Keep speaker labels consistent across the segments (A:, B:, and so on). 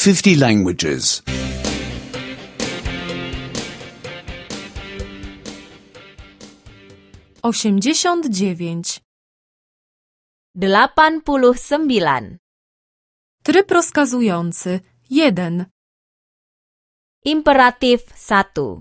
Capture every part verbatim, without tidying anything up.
A: fifty languages.
B: osiemdziesiąt dziewięć.
C: delapan puluh sembilan.
B: Tryb rozkazujący jeden.
C: Imperatif satu.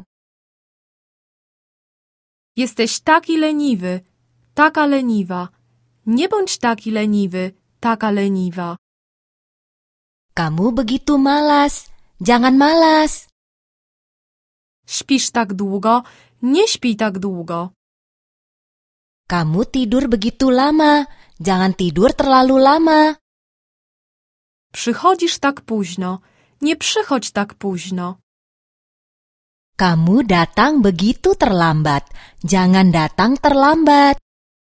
B: Jesteś taki leniwy, taka leniwa. Nie bądź taki leniwy, taka leniwa.
C: Kamu begitu malas, jangan malas.
B: Śpisz tak długo, nie śpij tak długo.
C: Kamu tidur begitu lama, jangan tidur terlalu lama.
B: Przychodzisz tak późno, nie przychodź tak późno.
C: Kamu datang begitu terlambat, jangan datang terlambat.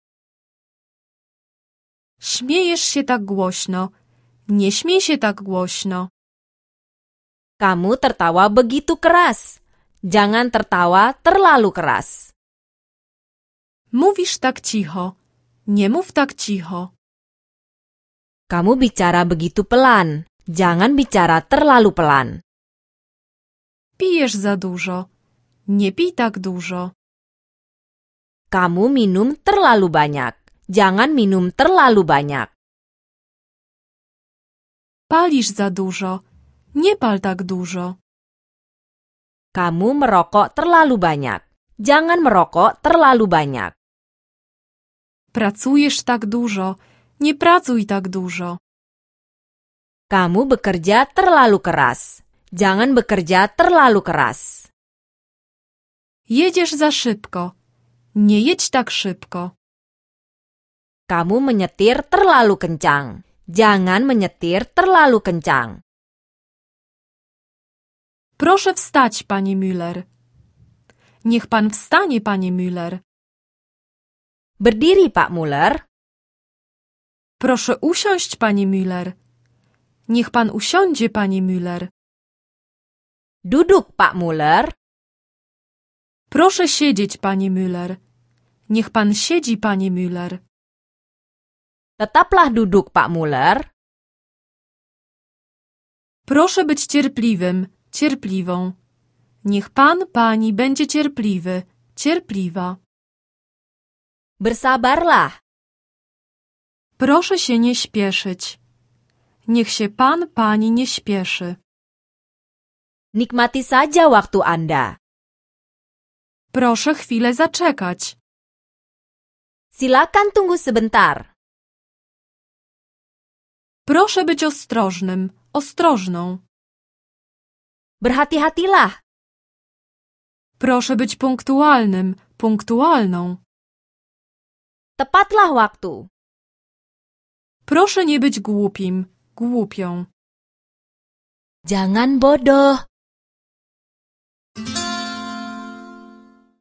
B: Śmiejesz się tak głośno, nie śmiej się tak głośno.
C: Kamu tertawa begitu keras, jangan tertawa terlalu keras.
B: Mówisz tak cicho, nie mów tak cicho.
C: Kamu bicara begitu pelan, jangan bicara terlalu pelan.
B: Pijesz za dużo, nie pij tak dużo.
C: Kamu minum terlalu banyak, jangan minum terlalu banyak.
B: Palisz za dużo, nie pal tak dużo.
C: Kamu merokok terlalu banyak, jangan merokok terlalu banyak.
B: Pracujesz tak dużo, nie pracuj tak dużo.
C: Kamu bekerja terlalu keras, jangan bekerja terlalu keras.
B: Jedziesz za szybko, nie jedź tak szybko.
C: Kamu menyetir terlalu kencang, jangan menyetir terlalu kencang.
B: Proszę wstać, panie Müller. Niech pan wstanie, panie Müller.
C: Berdiri, Pak Muller.
B: Proszę usiąść, panie Müller. Niech pan usiądzie, panie Müller.
C: Duduk, Pak Muller.
B: Proszę siedzieć, panie Müller. Niech pan siedzi, panie Müller.
C: Tetaplah duduk, Pak Muller.
B: Proszę być cierpliwym, cierpliwą. Niech pan, pani będzie cierpliwy, cierpliwa.
C: Bersabarlah.
B: Proszę się nie śpieszyć. Niech się pan, pani nie śpieszy.
C: Nikmati saja waktu Anda.
B: Proszę chwilę zaczekać.
C: Silakan tunggu sebentar.
B: Proszę być ostrożnym, ostrożną.
C: Berhati-hatilah.
B: Proszę być punktualnym, punktualną.
C: Tepatlah waktu.
B: Proszę nie być głupim, głupią.
C: Jangan bodoh.